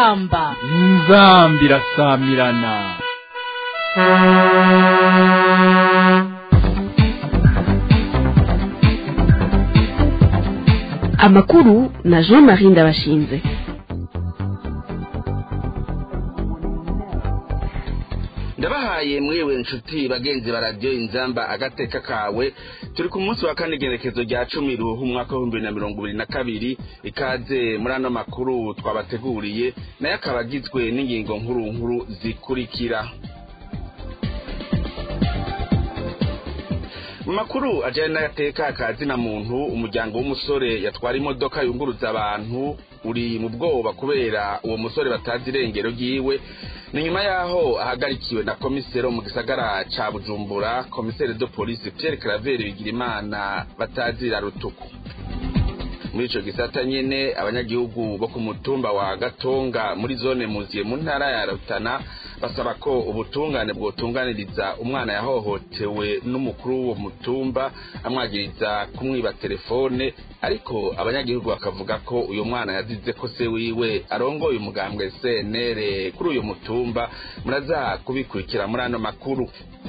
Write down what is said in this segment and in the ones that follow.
inzamba irasamirana. Amakuru na Jean-Marie Ndabashinze. Ndabahaye mwewe nshuti bagenzi ba radio Inzamba agateka kawe, turi ku munsi wa kane gerekezo rya 10 ruhu mwaka wa 2022. Ikaze muri ano makuru twabateguriye naye akabagizwe n'ingingo nkuru zikurikira. Makuru ajana n'agateka akazi na muntu, umuryango w'umusore yatwara imodoka yunguruza abantu uri mu bwoba kubera uwo musore batazi irengero ryiwe. Ni nyuma yaho ahagarikiwe na komisero mu gisagara ca Bujumbura, komisere de police Pierre Claver Bigirimana batazira rutuku. Muri ico gisata nyene abanyagihugu bo ku mutumba wa Gatonga muri zone Muziye mu ntara ya Rutana basaba ko ubutungane bwotunganiriza umwana yahohotewe n'umukuru wo mutumba amwagiriza kumwiba telefone, ariko abanyagihugu bakavuga ko uyu mwana yazize ko se wiwe arongoye umugambwe CNL kuri uyu mutumba. Muraza kubikurikira muri ano makuru.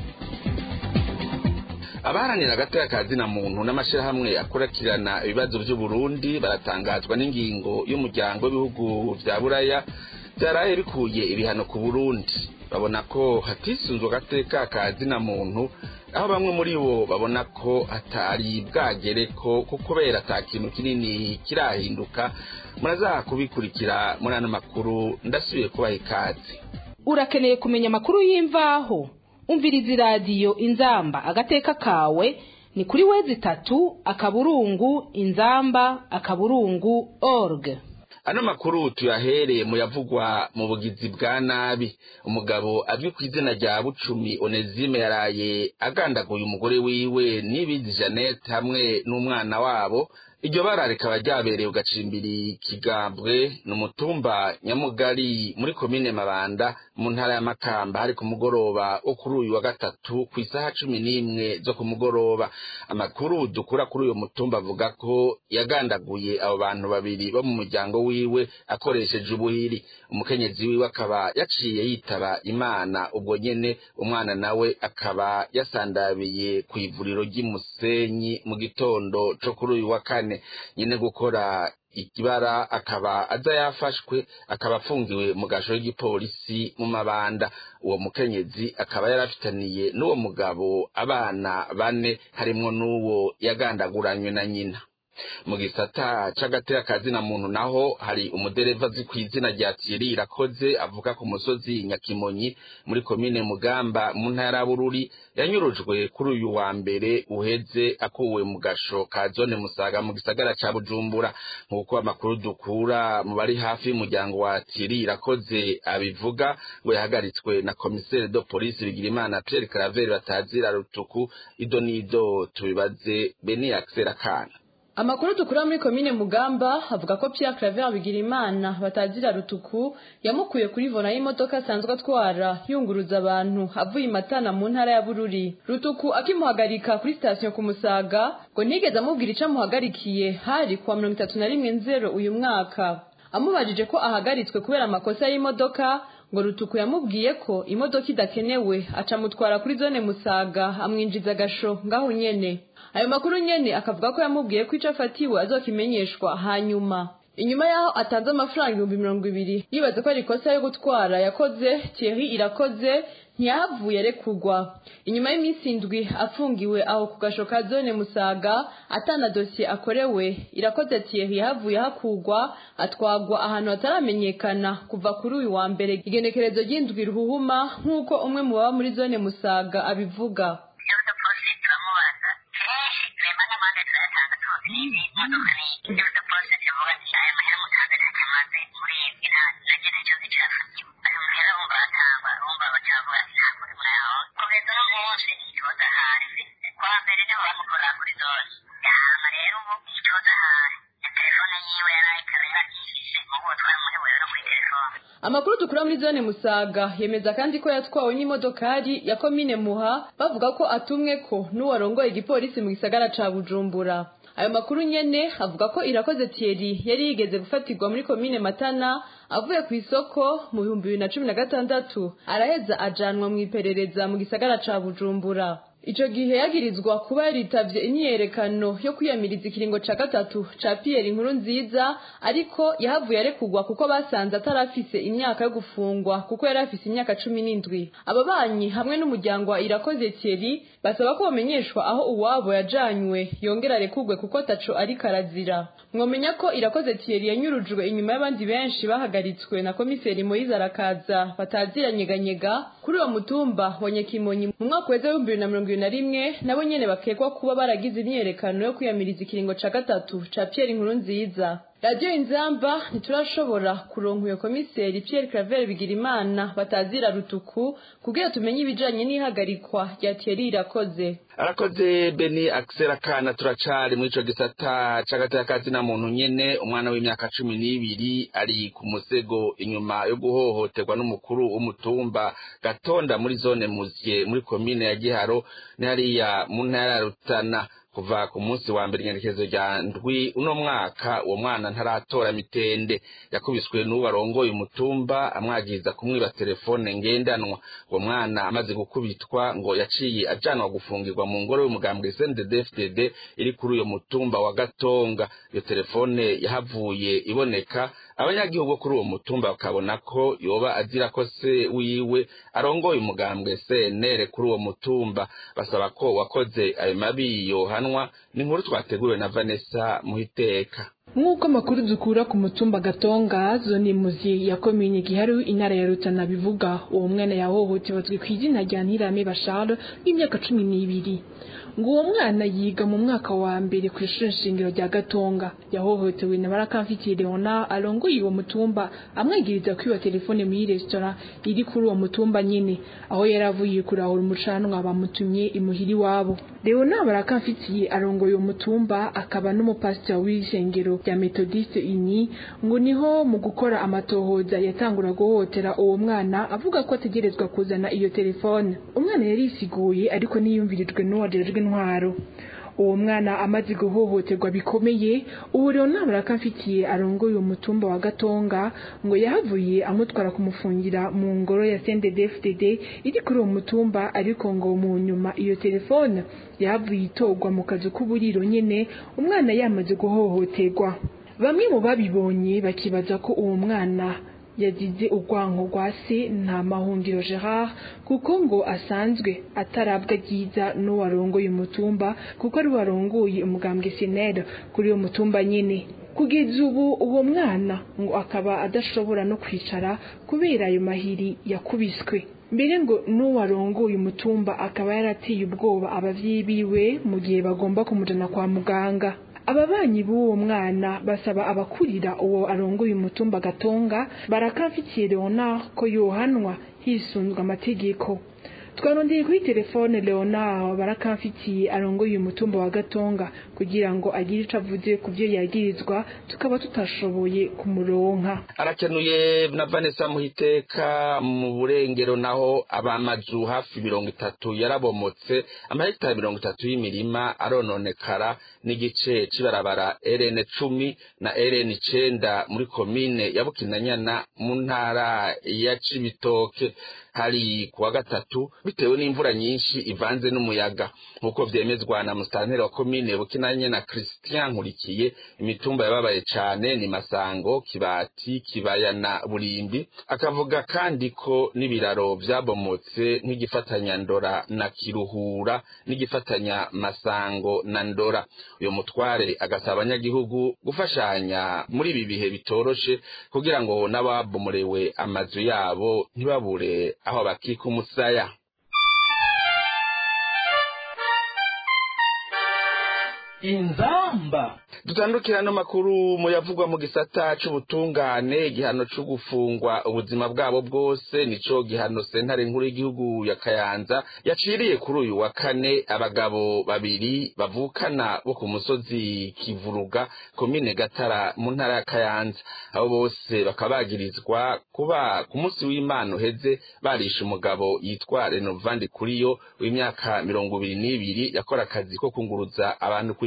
Abaharanira agateka kazi na muntu n'amashirahamwe akorakirana ibibazo by'u Burundi baratangazwa n'ingingo y'umuryango w'ibihugu vya Buraya byaraye bikuye ibihano ku Burundi. Babona ko hatisunzwe agateka kazi na muntu, aho bamwe muri bo babona ko atari bwagereko kubera atakintu kinini kirahinduka. Muraza kubikurikira muri ano makuru. Ndasubiye kubaha ikaze. Urakeneye kumenya amakuru y'imvaho? Umviriza radio Inzamba agateka kawe ni kuri www.inzamba.org. Ano makuru tuyahereye mu yavugwa mu bugizi bwa nabi. Umugabo azwi ku izina rya Bucumi Onezime yaraye agandaguye umugore wiwe Nibizi Jeannette hamwe n'umwana wabo. Iryo bara rikaba ryabereye ugacimbiri Kigambwe n'umutumba Nyamugari muri komine Mabanda mu ntara ya Makamba, hari ku mugoroba wo kuri uyu wa gatatu ku isaha 11 zo ku mugoroba. Amakuru dukura kuri uyu mutumba avuga ko yagandaguye abo bantu babiri bo mu muryango wiwe akoresheje ubuhiri. Umukenyezi wiwe akaba yaciye yitaba Imana ubwo nyene, umwana nawe akaba yasandabiye ku ivuriro ry'Imusenyi mu gitondo cyo kuri uyu wa kane. Nyine gukora ikibara akaba aza yafashwe, akaba afungiwe mu gasho y'igipolisi mu Mabanda. Uwo mukenyezi akaba yarafitaniye n'uwo mugabo abana 4 harimo n'uwo yagandaguranywe na nyina. Mu gisata c'agateka kazi na muntu naho hari umudereva azi ku izina rya Thierry Irakoze avuka ku musozi Nyakimonyi muri komine Mugamba mu ntara ya Bururi, yanyurujwe kuri uyu wa mbere uheze akuwe mu gasho ka zone Musaga mu gisagara ca Bujumbura. Nkuko amakuru dukura mu bari hafi y'umuryango wa Thierry Irakoze abivuga, ngo yahagaritswe na komisere de police Bigirimana Pierre Claver batazira rutuku. Idonido tubibaze Beni Axel Kana. Amakuru dukura muri komine Mugamba avuga ko Pierre Claver Bigirimana batazira rutuku yamukuye kuri vona y'imodoka asanzwe atwara yunguruza abantu avuye Matana mu ntara ya Bururi. Rutuku akimuhagarika kuri station ku Musaga ngo nigeze amubwira ica muhagarikiye hari kwa 31 uyu mwaka. Amubajije ko ahagaritswe kubera amakosa y'imodoka, ngo Rutuku yamubwiye ko imodoka idakenewe aca mutwara kuri zone Musaga amwinjiza gasho ngaho nyene. Ayo makuru nyene akavuga ko yamubwiye ko ico afatiwe azokimenyeshwa hanyuma. Inyuma yaho atanze amafaranga 200 yibaza ko ari ikosa yo gutwara yakoze, Thierry Irakoze ntiyahavuye arekugwa. Inyuma y'iminsi 7 afungiwe aho ku gasho ka zone Musaga atana dossier akorewe, Irakoze Thierry yahavuye hakugwa atwagwa ahantu ataramenyekana kuva kuri uyu wa mbere igenekerezo ry'indwi ruhuhuma, nkuko umwe mu baba muri zone Musaga abivuga. Amakuru dukura muri zone Musaga yemeza kandi ko yatwawe n'imodokari ya komine Muha, bavuga ko atumwe ko n'uwarongoye igipolisi mu gisagara ca Bujumbura. ayo makuru nyene avuga ko Irakoze Thierry yari yigeze gufatirwa muri komine Matana avuye ku isoko mu 2016 araheza ajanwa mu iperereza mu gisagara ca Bujumbura. Ico gihe yagirizwa kuba yaritavye imyiyerekano yo kwiyamiriza ikiringo ca gatatu ca Pierre Nkurunziza, ariko yahavuye arekugwa kuko basanze atarafise imyaka yo gufungwa kuko yari afise imyaka 17. Ababanyi hamwe n'umuryango wa Irakoze Thierry basaba ko bamenyeshwa aho uwabo yajanywe yongera arekugwe kuko taco ari karazira. Mwomenya ko Irakoze Thierry yanyurujwe inyuma y'abandi benshi bahagaritswe na komiseri Moise Arakaza bataziranyeganyega kuri uwo mutumba wa Nyakimonyi mu mwaka wa 2021, nabo nyene bakekwa kuba baragize imyerekano yo kwiyamiriza ikiringo ca gatatu ca Pierre Nkurunziza. Radio Inzamba ntiturashobora kuronka uyo komiseri Pierre Claver Bigirimana batazira rutuku kugira tumenye ibijanye n'ihagarikwa rya Thierry Irakoze. Arakoze Beni Axel Kana. Turacari muri ico gisata c'agatakazi na muntu nyene. Umwana w'imyaka 12 ari ku musego inyuma yo guhohoterwa n'umukuru w'umutumba Gatonda muri zone Muzye muri komine ya Giharo ni hariya mu ntara ya Rutana. Kuva ku munsi wa mbere ngerekezo rya ndwi uno mwaka uwo mwana ntaratora mitende, yakubiswe n'uwo arongoye umutumba amwagiza kumwiba telefone ngendanwa. Uwo mwana amaze gukubitwa ngo yaciye ajanwa gufungirwa mu ngoro y'umugambwe CNDD-FDD iri kuri uyo mutumba wa Gatonga. Iyo telefone yahavuye iboneka, abanyagihugu kuri uwo mutumba bakabona ko yoba azira ko se wiwe arongoye umugambwe CNL kuri uwo mutumba, basaba ko wakoze ayo mabi yohanwa. Ni inkuru twateguriwe na Vanessa Muhiteka. Nk'uko amakuru dukura ku mutumba Gatonga zone Muzye ya komine Giharo intara ya Rutana bivuga, uwo mwana yahohotewe ku izina rya Ntirame Bashar y'imyaka 12. ngo uwo mwana yiga mu mwaka wa mbere ku ishuri shingiro rya Gatonga. Yahohotewe na Barakamfitiye Leonard arongoye uwo mutumba amwegiriza kwiba telefone muri restaurant iri kuri uwo mutumba nyene, aho yaravuye kurahura umucanwa bamutumye imuhiri wabo. Leonard Barakamfitiye arongoye uwo mutumba akaba n'umupastor w'ishengero rya Methodiste Uni, ngo niho mu gukora amatohoza yatangura guhohotera uwo mwana avuga ko ategerezwa kuzana iyo telefone. Umwana yarisiguye ariko niyumvirijwe n'uwajerejwe intwaro. Uwo mwana amaze guhohoterwa bikomeye, ubu Leonard Barakamfitiye arongoye umutumba wa Gatonga ngo yahavuye amutwara kumufungira mu ngoro ya CNDD-FDD iri kuri uwo mutumba, ariko ngo mu nyuma iyo telefone yahavuye itogwa mu kazu k'uburiro nyene umwana yamaze guhohoterwa. Bamwe mu babibonye bakibaza ko uwo mwana yagize urwanko rwa se nta mahungiro Gerard, kuko ngo asanzwe atarabwa ryiza n'uwarongoye umutumba kuko ari warongoye umugambwe CNL kuri uwo mutumba nyene. Kugeza ubu uwo mwana ngo akaba adashobora no kwicara kubera ayo mahiri yakubiswe. Mbere ngo n'uwarongoye umutumba akaba yarateye ubwoba abavyeyi biwe mu gihe bagomba kumujana kwa muganga. Ababanyi b'uwo mwana basaba abakurira uwo arongoye umutumba Gatonga Barakamfitiye Leonard ko yohanwa hisunzwe amategeko. Twarondeye kuri telefone Leonard Barakamfitiye arongoye umutumba wa Gatonga kugira ngo agire ico avuze ku byo yagirizwa, tukaba tutashoboye kumuronka. Arakenuye na Vanessa Muhiteka. Mu Burengero naho abamazu hafi 30 yarabomotse, amahekitari 30 y'imirima arononekara n'igice cibarabara RN10 na RN9 muri komine ya Bukinanyana mu ntara ya Cibitoke hari kuwa gatatu bitewe n'imvura nyinshi ivanze n'umuyaga, nkuko vyemezwa na mustanteri wa komine Bukinanyana Christian Nkurikiye. Imitumba yababaye cane ni Masango, Kibati, Kibaya na Burimbi. Akavuga kandi ko n'ibiraro vyabomotse nk'igifatanya Ndora na Kiruhura n'igifatanya Masango na Ndora. Uyo mutware agasaba abanyagihugu gufashanya muri ibi bihe bitoroshe kugira ngo n'ababomorewe amazu yabo ntibabure aho bakika umusaya. Inzamba. Dutandukira no makuru mu yavugwa mu gisata c'ubutungane. Igihano cyo gufungwa ubuzima bwabo bwose nico gihano sentare nkuru y'igihugu ya Kayanza yaciriye kuri uyu wa kane abagabo babiri bavukana bo ku musozi Kivuruga komine Gatara mu ntara ya Kayanza. Abo bose bakabagirizwa kuba ku munsi w'Imana uheze barisha umugabo yitwa Renovandi Kuriyo w'imyaka 22 yakora akazi ko kunguruza abantu ku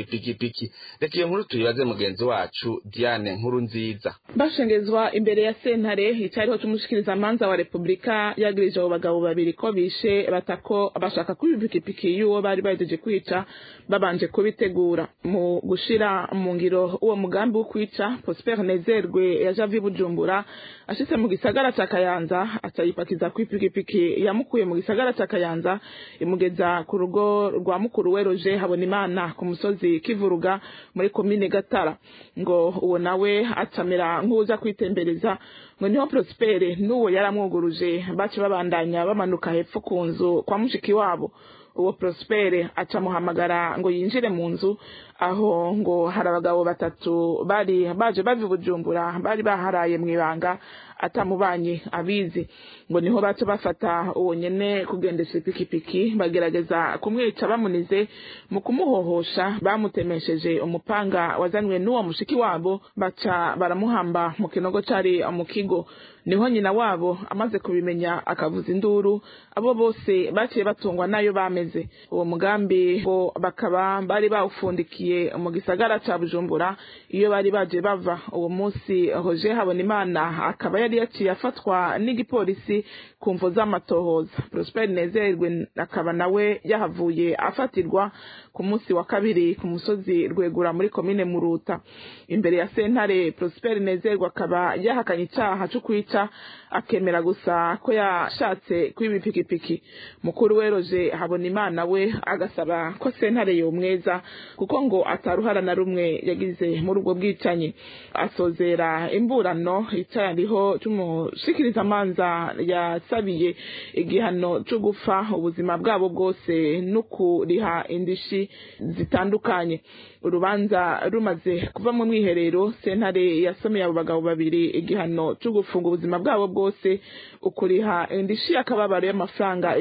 kw'ipikipiki. Reka iyo nkuru tuyibaze mugenzi wacu Diane Nkurunziza. Bashengezwa imbere ya sentare icariho c'umushikirizamanza wa Republika yagirije abo bagabo babiri ko bishe batako bashaka kwiba ipikipiki y'uwo bari bahejeje kwica babanje kubitegura. Mu gushira mu ngiro uwo mugambi wo kwica, Prosper Nezerwe yaje avi Bujumbura ashitse mu gisagara ca Kayanza atayipakiza kw'ipikipiki yamukuye mu gisagara ca Kayanza imugeza ku rugo rwa mukuru we Roger Habonimana ku musozi Kivuruga muri komine Gatara. Ngo uwo nawe atamera nk'uza kwitembereza, ngo niho Prosper n'uwo yaramwuguruje baci babandanya bamanuka hepfo ku nzu kwa mushiki wabo. Uwo Prosper acamuhamagara ngo yinjire mu nzu, aho ngo hari abagabo batatu bari baje bavi Bujumbura bari baharaye mwibanga atamubanye abizi. Ngo niho bato bafata uwo nyene kugendesha ipikipiki bagerageza kumwica bamunize. Mu kumuhohosha bamutemesheje umupanga wazanwe n'uwo mushiki wabo, baca baramuhamba mu kinogo cari mu kigo. Niho nyina wabo amaze kubimenya akavuza induru, abo bose baciye batungwa nayo bameze. Uwo mugambi bo bakaba bari bawufundikiye mu gisagara ca Bujumbura iyo bari baje bava. Uwo munsi Roger Habonimana akaba yari yaciye afatwa n'igipolisi ku mvo z'amatohoza. Prosper Nezerwe akaba nawe yahavuye afatirwa ku munsi wa kabiri ku musozi Rwegura muri komine Muruta. Imbere ya sentare Prosper Nezerwe akaba yahakanye icaha cyo kwica, akemera gusa ko yashatse kwiba ipikipiki. Mukuru we Roger Habonimana we agasaba ko sentare yomweza kuko ngo ataruhara na rumwe yagize muri ubwo bwicanyi. Asozera imburano icariho c'umushikirizamanza yasabiye igihano cyo gufa ubuzima bwabo bwose no kuriha indishi zitandukanye. Urubanza rumaze kuva mu mwiherero, sentare yasomeye abo bagabo babiri igihano cyo gufunga ubuzima bwabo bwose, ukuriha indishi akababaro y'amafaranga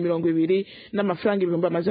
220 n'amafaranga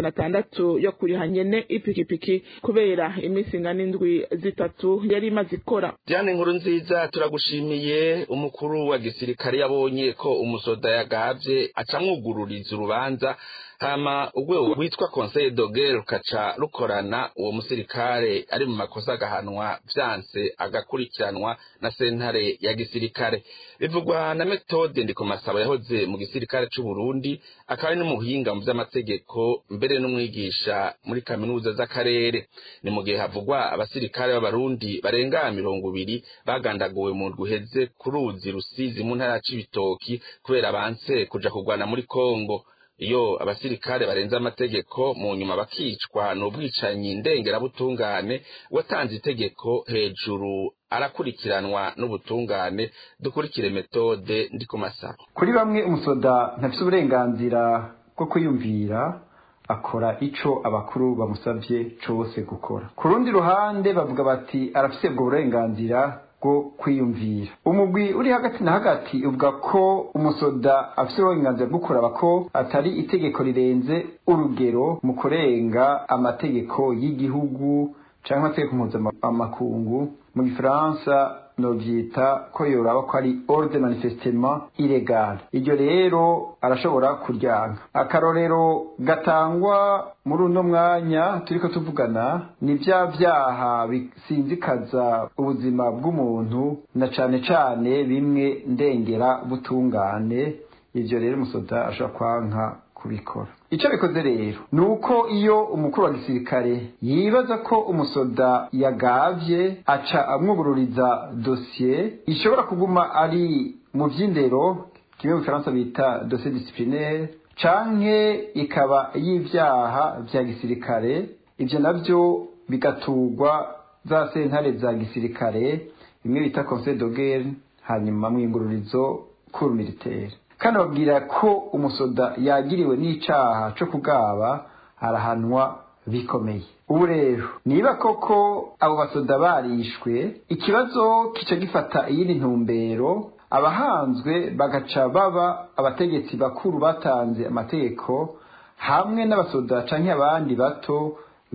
600 yo kuriha nyene ipikipiki kubera iminsi ingana indwi zitatu yari imaze ikora. Diane Nkurunziza, turagushimiye. Umukuru wa gisirikare yabonye ko umusoda yagavye acamwugururiza urubanza, hama urwego rwitwa Conseil de Guerre rukaca rukorana uwo musirikare ari mu makosa agahanwa vyanse agakurikiranwa na sentare ya gisirikare. Bivugwa na Methode Ndikomasaba yahoze mu gisirikare c'u Burundi, akaba n'umuhinga mu vy'amategeko mbere n'umwigisha muri kaminuza z'akarere. Ni mu gihe havugwa abasirikare b'abarundi barenga 200 bagandaguwe mu ndwi ku ruzi Rusizi mu ntara ya Cibitoki kubera banse kuja kugwana muri Kongo. Iyo abasirikare barenza amategeko mu nyuma bakicwa n'ubwicanyi ndengerabutungane, watanze itegeko hejuru arakurikiranwa n'ubutungane. Dukurikire Methode Ndikomasaba. Kuri bamwe umusoda ntafite uburenganzira bwo kwiyumvira, akora ico abakuru bamusavye cose gukora. Ku rundi ruhande bavuga bati arafise ubwo burenganzira bwo kwiyumvira. Umugwi uri hagati na hagati uvuga ko umusoda afise uburenganzira bwo kuraba ko atari itegeko rirenze urugero mu kurenga amategeko y'igihugu canke amategeko mpuzamakungu. Mu Gifaransa novyita ko yoraba ko ari ordre manifestement illégal. Iryo rero arashobora kuryanka. Akarorero gatangwa muri uno mwanya turiko tuvugana ni vya vyaha bisinzikaza ubuzima bw'umuntu, na cane cane bimwe ndengera butungane. Ivyo rero umusoda ashobora kwanka kubikora. Ico bikoze rero nuko iyo umukuru wa gisirikare yibaza ko umusoda yagavye aca amwugururiza dossier ishobora kuguma ari mu vy'indero, kimwe mu Faransa bita dossier disciplinaire, canke ikaba y'ivyaha vya gisirikare. Ivyo navyo bigatugwa za sentare za gisirikare, imwe bita Conseil de Guerre, hanyuma mwingururizo cour militaire. Kandi babwira ko umusoda yagiriwe n'icaha co kugaba arahanwa bikomeye. Ubu rero niba koko abo basoda barishwe, ikibazo kica gifata iyindi ntumbero, abahanzwe bagaca baba abategetsi bakuru batanze amategeko hamwe n'abasoda canke abandi bato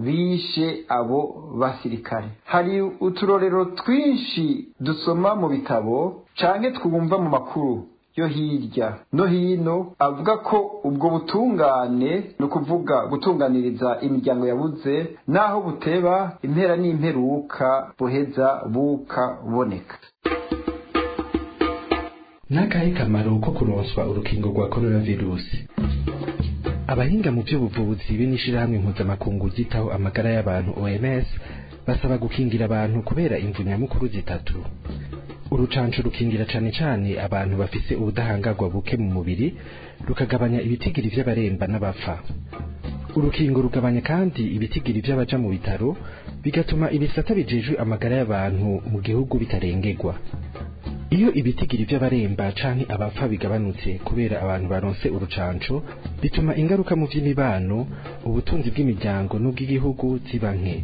bishe abo basirikare. Hari uturorero twinshi dusoma mu bitabo canke twumva mu makuru yo hirya no hino avuga ko ubwo butungane no kuvuga gutunganiriza imiryango yabuze naho buteba impera n'imperuka buheza bukaboneka. Nakahe kamaro ko kuronswa urukingo rwa coronavirus? Abahinga mu by'ubuvuzi b'inishirahamwe mpuzamakungu zitaho amagara y'abantu OMS basaba gukingira abantu kubera imvu nyamukuru zitatu. Urucanco rukingira cane cane abantu bafise ubudahangarwa buke mu mubiri, rukagabanya ibitigiri vy'abaremba n'abapfa. Urukingo rugabanya kandi ibitigiri vy'abaja mu bitaro, bigatuma ibisata bijejwe amagara y'abantu mu gihugu bitarengerwa. Iyo ibitigiri vy'abaremba canke abapfa bigabanutse kubera abantu baronse urucanco, bituma ingaruka mu vy'imibano, ubutunzi bw'imiryango n'ubw'igihugu ziba nke.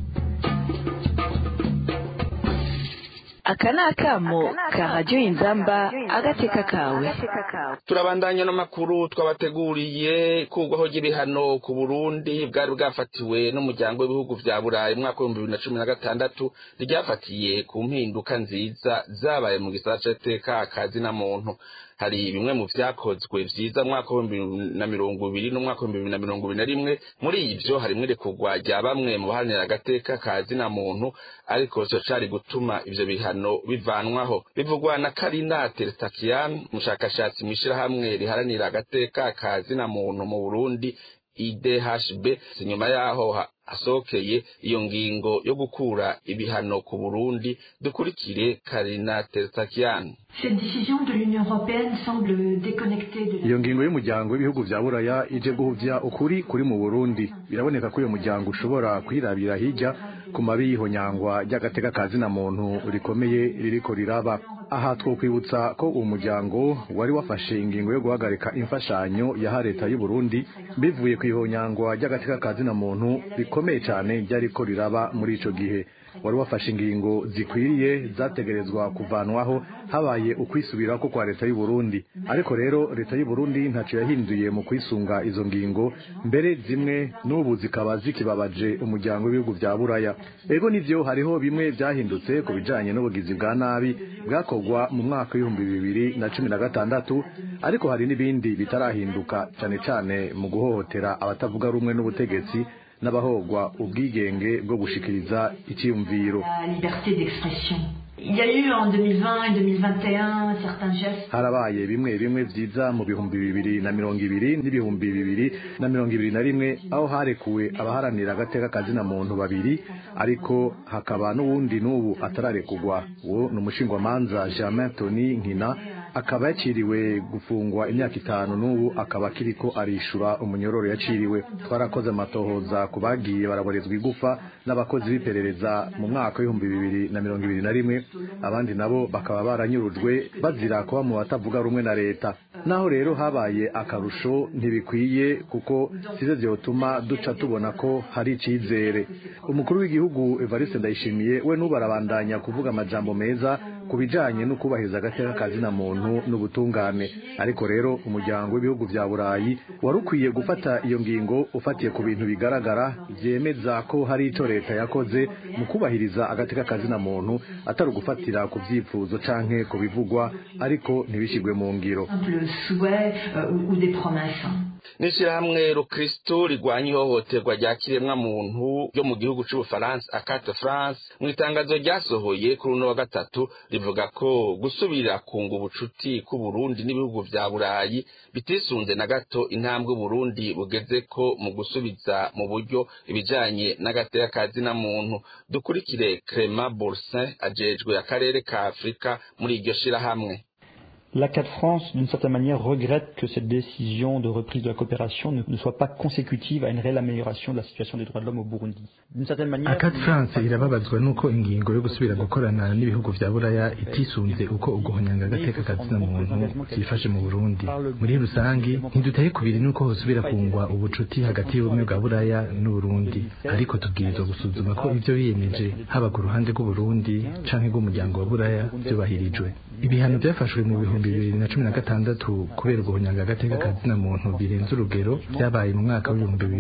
Aka ni akamo ka radiyo Inzamba agateka kawe. Turabandanya n'amakuru twabateguriye kugwaho ry'ibihano ku Burundi bwari bwafatiwe n'umuryango w'ibihugu vya Burayi mu mwaka wa 2016 ryafatiye ku mpinduka nziza zabaye mu gisata c'iteka akazi na muntu. Hari bimwe mu vyakozwe vyiza mwaka wa 2020 n'umwaka wa 2021. Muri ivyo harimwe rekugwa rya bamwe mu bahanira agateka kazi na muntu, ariko cyo cari gutuma ivyo bihano bivanwaho. Bivugwa na Karina Terestakian, mushakashatsi mw'ishirahamwe riharanira agateka kazi na muntu mu Burundi IDHB. Nyuma yaho asokeye iyo ngingo yo gukura ibihano ku Burundi. Dukurikire Karina Terestakian. Cette décision de l'Union européenne semble déconnectée de iyo ngingo y'umuryango w'ibihugu vya Buraya ije guhuvya ukuri kuri mu Burundi. Biraboneka ko uyo muryango ushobora kwirabira hirya ku mabi y'ihonyangwa ry'agateka kazi na muntu rikomeye ririko riraba. Aha twokwibutsa ko uwo muryango wari wafashe ingingo yo guhagarika imfashanyo ya leta y'u Burundi bivuye ku ihonyangwa ry'agateka kazi na muntu rikomeye cyane ryariko riraba muri ico gihe. Wari wafashe ingingo zikwiriye zategerezwa kuvanwaho habaye ukwisubira ko kwa leta y'u Burundi. Ariko rero leta y'u Burundi ntaco yahinduye mu kwisunga izo ngingo, mbere zimwe n'ubu zikaba zikibabaje umuryango w'ibihugu vya Buraya. Ego nivyo hariho bimwe vyahindutse ku bijanye n'ubugizi bwa nabi bwakogwa mu mwaka wa 2016, ariko hari n'ibindi bitarahinduka cyane cyane mu guhohotera abatavuga rumwe n'ubutegetsi n'abahogwa ubwigenge bwo gushikiriza icyumviro. Il y a eu en 2020 et 2021 certains gestes. Harabaye bimwe vyiza mu bihumbi 2020 n'ibihumbi 2021 aho harekuwe abaharanira agateka kazi na muntu babiri, ariko hakaba n'uwundi n'ubu atararekugwa. Wo n'umushingwamanza Germain Tony Nkina akaba yaciriwe gufungwa imyaka 5 n'ubu akaba kiriko arishura umunyororo yaciriwe. Twarakoze amatohoza kubagiye baraborezwa igufa n'abakozi b'iperereza mu mwaka wa 2021, abandi nabo bakaba baranyurujwe bazira kuba mu batavuga rumwe na leta. Naho rero habaye akarusho ntibikwiye kuko size vyotuma duca tubona ko hari icizere. Umukuru w'igihugu Evariste Ndayishimiye we nubarabandanya kuvuga amajambo meza kubijanye no kubahiriza agateka kazi na muntu n'ubutungane, ariko rero umuryango w'ibihugu vya Burayi warukwiye gufata iyo ngingo ufatiye ku bintu bigaragara vyemeza ko hari ico leta yakoze mu kubahiriza agateka kazi na muntu, atari gufatira ku vyipfuzo canke ku bivugwa ariko ntibishigwe mu ngiro. N'ishirahamwe Rukristo rigwanya ihohoterwa rya kiremwa muntu ryo mu gihugu c'Ubufaransa Acate France mu itangazo ryasohoye kuri uno wa gatatu rivuga ko gusubira kunga ubucuti ku Burundi n'ibihugu vya Burayi bitisunze na gato intambwe Burundi bugeze ko mu gusubiza mu buryo ibijanye n'agateka kazi na muntu. Dukurikire Clément Boursin ajejwe akarere ka Afrika muri iryo shirahamwe. La CAD France, d'une certaine manière, regrette que cette décision de reprise de la coopération ne soit pas consécutive à une réelle amélioration de la situation des droits de l'homme au Burundi. D'une certaine manière, CAD France irababazwa nuko ingingo yo gusubira gukorana n'ibihugu vya Buraya itisunze uko uguhonyanga agateka kazi na muntu zifashe mu Burundi. Muri rusangi ntidutaye kubiri nuko hosubira kungwa ubucuti hagati y'ubumwe bwa Buraya n'u Burundi, ariko tubwirizwa gusuzuma ko ivyo biyemeje haba ku ruhande rw'u Burundi canke rw'umuryango wa Buraya vyobahirijwe. Ibihano byafashwe mu bihumbi 2016 kubera uguhonyanga agateka kazina muntu birenze urugero byabaye mu mwaka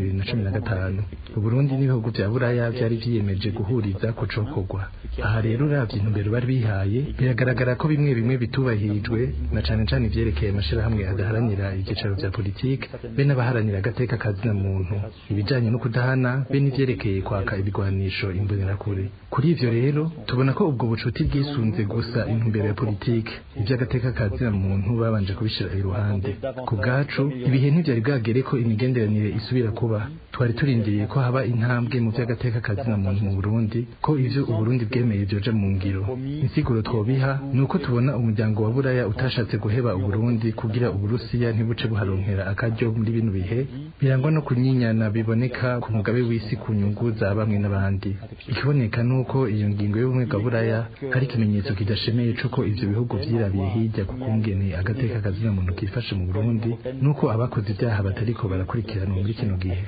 w'2015. Uburundi n'ibihugu vya Buraya byari vyiyemeje guhuriza ku cokorwa. Aha rero uravye intumbero bari bihaye biragaragara ko bimwe bimwe bitubahirijwe na cane cane ivyerekeye amashirahamwe adaharanira ivyicaro vya politike be n'abaharanira agateka kazina muntu, ibijanye no kudahana be n'ivyerekeye kwaka ibigwanisho imbonerakure. Kuri ivyo rero tubona ko ubwo bucuti bwisunze gusa intumbero ya politike, ivy'agateka kazina muntu babanje kubishira iruhande. Ku bwacu ibihe ntivyari bwagere ko imigenderanire isubira kuba. Twari turindiriye ko haba intambwe mu vy'agateka kazina muntu mu Burundi, ko ivyo Uburundi bwemeye vyoja mu ngiro. Insiguro twobiha nuko tubona umuryango wa Buraya utashatse guheba Uburundi kugira Uburusiya ntibuce buharonkera akaryo muri bino bihe birangwa no kunyinyana biboneka ku mugabe w'isi ku nyungu za bamwe n'abandi. Ikiboneka nuko iyo ngingo y'ubumwe bwa Buraya hari ikimenyetso kidashemeye c'uko ivyo bihugu vyirabiye hirya ku kungene agateka kazina muntu kifashe mu Burundi, nuko abakoze ibyaha batariko barakurikiranwa muri kino gihe.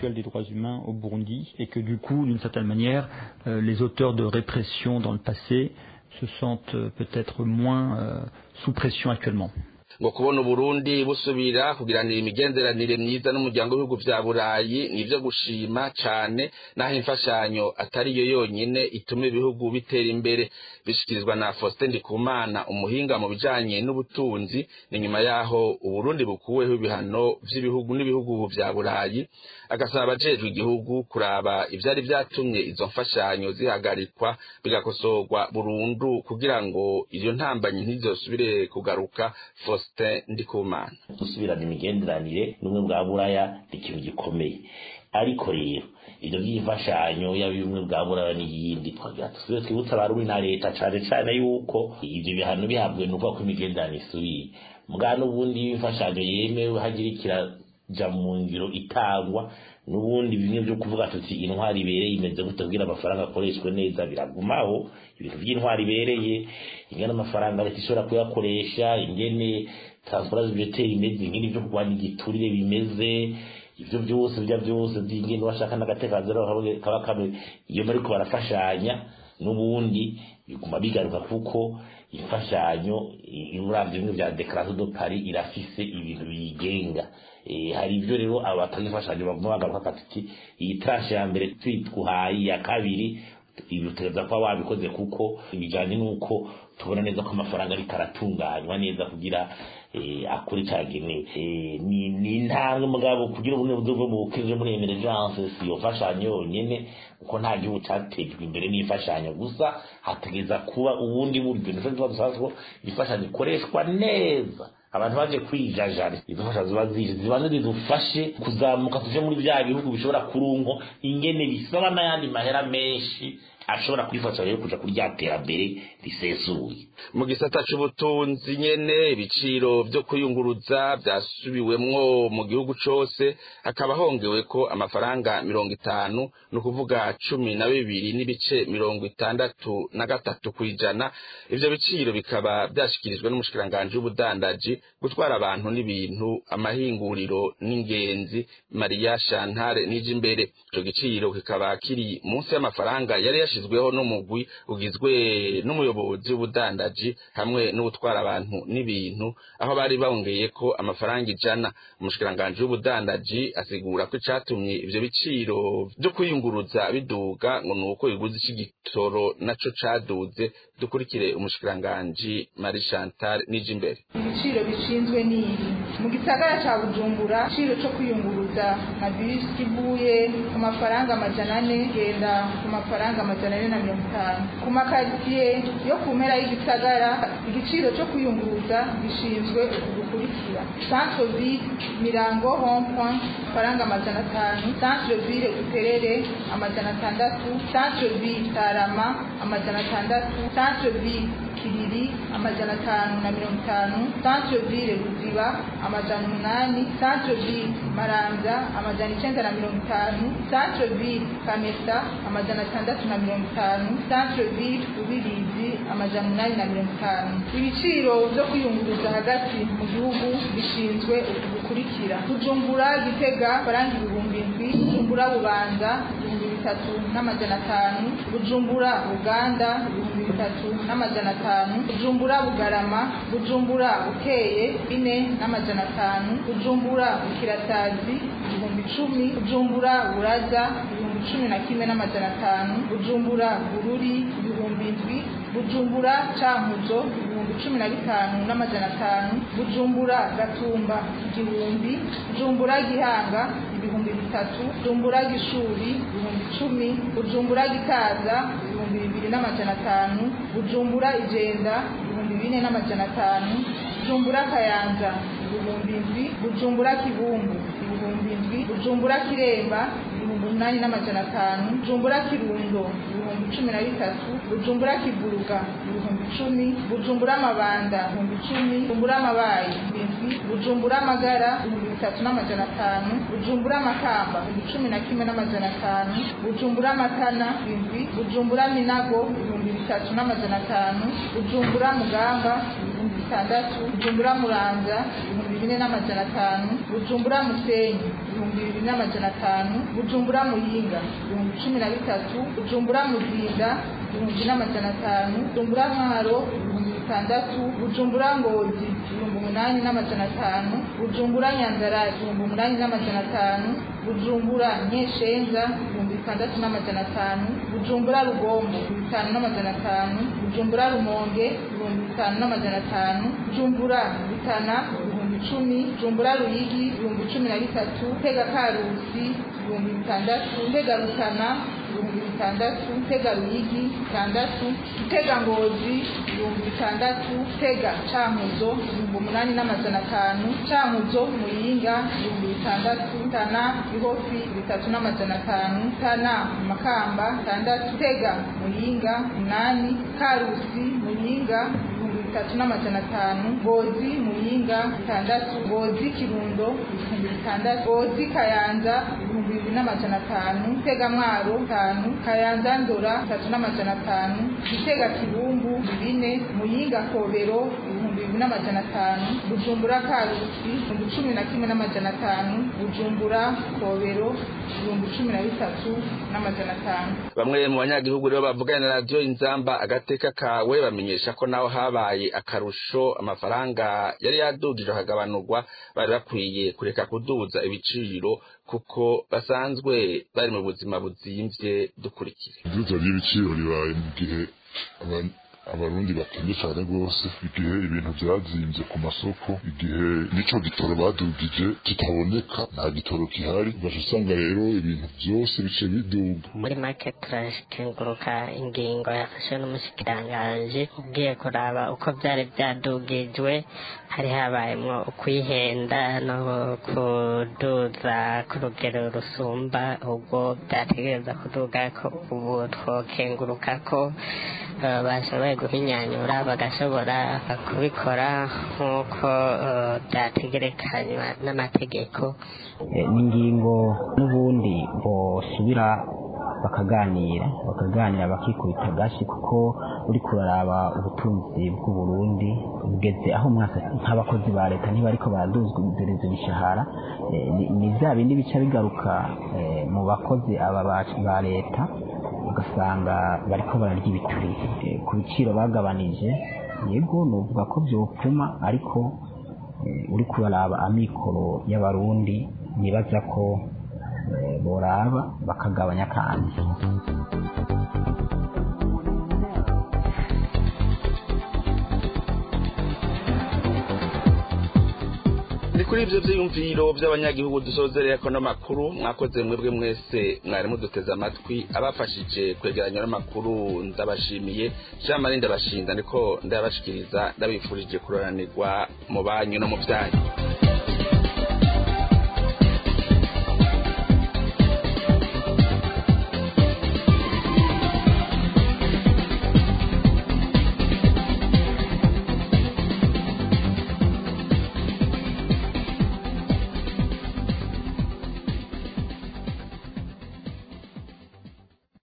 Au Burundi, et que du coup, d'une certaine manière, les auteurs de répression dans le passé se sentent peut-être moins sous pression actuellement. ngo kubona Uburundi busubira kugiranira imigenderanire myiza n'umuryango w'ibihugu vya Burayi nivyo gushima cane, naho imfashanyo atari yo yonyine ituma ibihugu bitera imbere. Bishikirizwa na Faustin Ndikumana, umuhinga mu bijanye n'ubutunzi. Ni nyuma yaho Uburundi bukuweho ibihano vy'ibihugu n'ibihugu vya Burayi, agasaba abajejwe igihugu kuraba ivyari vyatumye izo mfashanyo zihagarikwa bigakosorwa burundu kugira ngo iyo ntambanyi ntizosubire kugaruka. Faustin Ndikumana: gusubirana imigenderanire n'umwe bwa Buraya ni ikintu gikomeye, ariko rero ibyo by'imfashanyo y'ubumwe bwa Buraya n'iyindi twibutsa abarundi na leta cane cane yuko ibyo bihano bihabwe nuko ko imigenderanire isubiye mbwa n'ubundi imfashanyo yemewe hagira ikiraja mu ngiro itangwa, n'ubundi bimwe byo kuvuga tuti intwari ibereye imeze gute kugira amafaranga akoreshwe neza biragumaho. Ibintu by'intwari ibereye ingana amafaranga leta ishobora kuyakoresha, ingene transparence budgetaire imeze, ingene byo kurwanya igiturire bimeze, ivyo byose by'ingene bashaka n'agatekazero kaba kamwe iyo bariko barafashanya, n'ubundi biguma bigaruka kuko imfashanyo uravye bimwe vya Declaration de Paris irafise ibintu bigenga. Hari ibyo rero abatanga imfashanyo baguma bagaruka kati iyi tranche ya mbere twitwaye ya kabiri ibiteza kwa wabikoze kuko ibijanye nuko tubona neza ko amafaranga ari karatunganywa neza kugira akuri cyagenewe. Ni intambwe mugabo kugira ubumwe buduve mu bukinje muri emergence si yofashanya yonyene, uko nta gihugu cyatejwe imbere n'imfashanyo gusa, hategeza kuba ubundi buryo ndetse twasazwe ifashanyo ikoreshwa neza, abantu baje kwijajara izofasha zibanze zidufashe kuzamuka tuje muri bya bihugu bishobora kurunko ingene bisaba n'ayandi mahera menshi ashobora kwifasha rero kuja kuri terambere risesuye. Mu gisata c'ubutunzi nyene ibiciro vyo kuyunguruza vyasubiwemwo mu gihugu cose, hakaba hongewe ko amafaranga 50, no kuvuga 12 n'ibice 63 kwijana. Ivyo biciro bikaba byashikirijwe n'umushikiranganje w'ubudandaji gutwara abantu n'ibintu amahinguriro n'ingenzi Maria Chantal Nijimbere. Ico giciro kikaba kiri munsi y'amafaranga yari yashizweho n'umugwi ugizwe n'umuyobozi w'ubudandaji hamwe n'utwara abantu n'ibintu, aho bari bongeye ko amafaranga 100. Umushikiranganje w'ubudandaji asigura ko icatumye ivyo biciro byo kuyunguruza biduga ngo nuko iguzi c'igitoro naco caduze. Dukurikire umushikiranganje Marie Chantal Nijimbere. Ibiciro bishinzwe n'ibi mu gisagara ca Bujumbura, igiciro cyo kuyunguruza na bisi kivuye ku mafaranga 400 genda ku mafaranga 450. Ku makaritiye yo ku mpera y'igisagara igiciro cyo kuyunguruza gishinzwe gukurikira: centre ville Mirango rond-point faranga 500, centre ville Buterere 600, centre ville Tarama 600, centre ville Kiriri 550, centre ville Ruziba 800, centre ville Maranza 950, centre ville Kamesa 650, centre ville Ubirizi 850. Ibiciro byo kuyunguruza hagati mu gihugu bishinzwe gukurikira: Bujumbura Gitega faranga 1000, Bujumbura Bubanza 3,500, Bujumbura Uganda 3,500, Bujumbura Bugarama, Bujumbura Bukeye 4,500, Bujumbura Bukiratazi 10,000, Bujumbura Buraza 11,500, Bujumbura Bururi 7,000, Bujumbura Cankuzo 15,500, Bujumbura Gatumba 1,000, Bujumbura Gihanga 3,000, Bujumbura Gishuri 10,000, Bujumbura Gitaza 2,500, Bujumbura Ijenda 4,500, Bujumbura Kayanza 7,000, Bujumbura Kibumbu 7,000, Bujumbura Kiremba 8,500, Bujumbura Kirundo 13,000, Bujumbura Kiburuga 10,000, Bujumbura Mabanda 10,000, Bujumbura Mabayi 7,000, Bujumbura Magara 3,500, Bujumbura Makamba 11,500, Bujumbura Matana 7,000, Bujumbura Minago 3,500, Bujumbura Mugamba 6,000, Bujumbura Muramvya 4,500, Bujumbura Musenyi 2,500, Bujumbura Muyinga 13,000, Bujumbura Muzinda 1,500, Bujumbura Mwaro 6,000, Bujumbura Ngozi 8,500, Bujumbura Nyanzarake 8,500, Bujumbura Nyeshenza 6,500, Bujumbura Rugombo 5,500, Bujumbura Rumonge 5,500, Bujumbura Rutana 10,000, Bujumbura Ruyigi 13,000, Tega Karusi 6,000, Tega Rutana 6,000, Tega Ruyigi 6,000, Tega Ngozi 6,000, Tega Cankuzo 8,500, Cankuzo Muyinga 6,000, Tana Ihofi 3,500, Tana Makamba 6, Tega Muyinga 8, Karusi Muyinga 3,500, Ngozi Muyinga 6, Ngozi Kirundo 6,000, Ngozi Kayanza 2,500, Tega Mwaro 5, Kayanza Ndora 3,500, Tega Kibumbu 4, Muyinga Kobero 2,500, Bujumbura Karusi 11,500, Bujumbura Kobero 13,500. Bamwe mu banyagihugu rero bavugana na radio Inzamba agateka kawe bamenyesha ko naho habaye akarusho amafaranga yari yadugije hagabanurwa bari bakwiye kureka kuduza ibiciro kuko basanzwe bari mu buzima buzimvye. Dukurikire. Iduza ry'ibiciro ribaye mu gihe abarundi bakenye cyane rwose, igihe ibintu byazimbye ku masoko, igihe nico gitoro badugije kitaboneka, nta gitoro kihari, ugaca usanga rero ibintu byose bice biduga. Muri market turashenguruka ingingo yafashwe n'umushikiranganji ugiye kuraba uko byari byadugijwe, hari habayemwo ukwihenda no kuduza ku rugero rusumba ubwo byategereza kuduga ko ubu twokenguruka ko bashoboye guhinyanyura bagashobora kubikora nk'uko byategerekanywa n'amategeko. N'ingingo n'ubundi bosubira bakaganira bakikubita gashi, kuko uri kuraraba ubutunzi bw'Uburundi bugeze aho mwaka nk'abakozi ba leta ntibariko baraduzwa imishahara, ni bya bindi bica bigaruka mu bakozi aba ba leta, ugasanga bariko bararya ibituriye ku biciro bagabanije. Yego nuvuga ko byopfuma, ariko uri kuraraba amikoro y'abarundi nibaza ko boraba bakagabanya kandi. Ni kuri ibyo byiyumviro by'abanyagihugu dusozereye ko n'amakuru. Mwakoze mwebwe mwese mwari muduteze amatwi, abafashije kwegeranya n'amakuru ndabashimiye. Jean Marie ndabashinda niko ndabashikiriza, ndabifurije kuroranirwa mu banyu no mu byanyu.